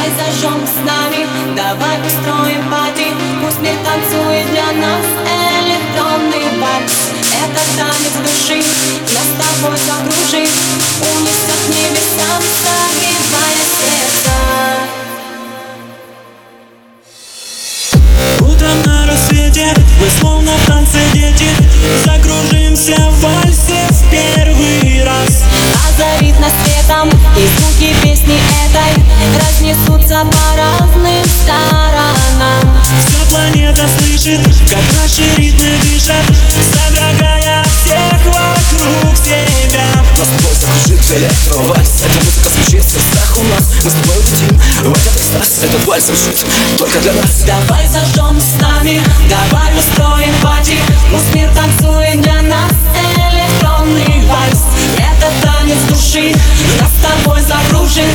Давай зажжем с нами, давай устроим пати. Пусть мир танцует для нас электронный вальс. Это танец души, нас с тобой закружит, унесет к небесам, согревая сердца. Утром на рассвете мы словно в танце дети, закружимся в вальсе в первый раз. Озарит нас светом, и звуки песни этой разнесутся по разным сторонам. Вся планета слышит, как наши ритмы дышат, содрогая всех вокруг себя. Нас с тобой закружит электровальс. Эта музыка звучит в сердцах у нас. Мы с тобой улетим в этот экстаз. Этот вальс звучит только для нас. Давай зажжем с нами, давай устроим пати. Пусть мир танцует для нас электронный вальс. Это танец души, нас с тобой закружит,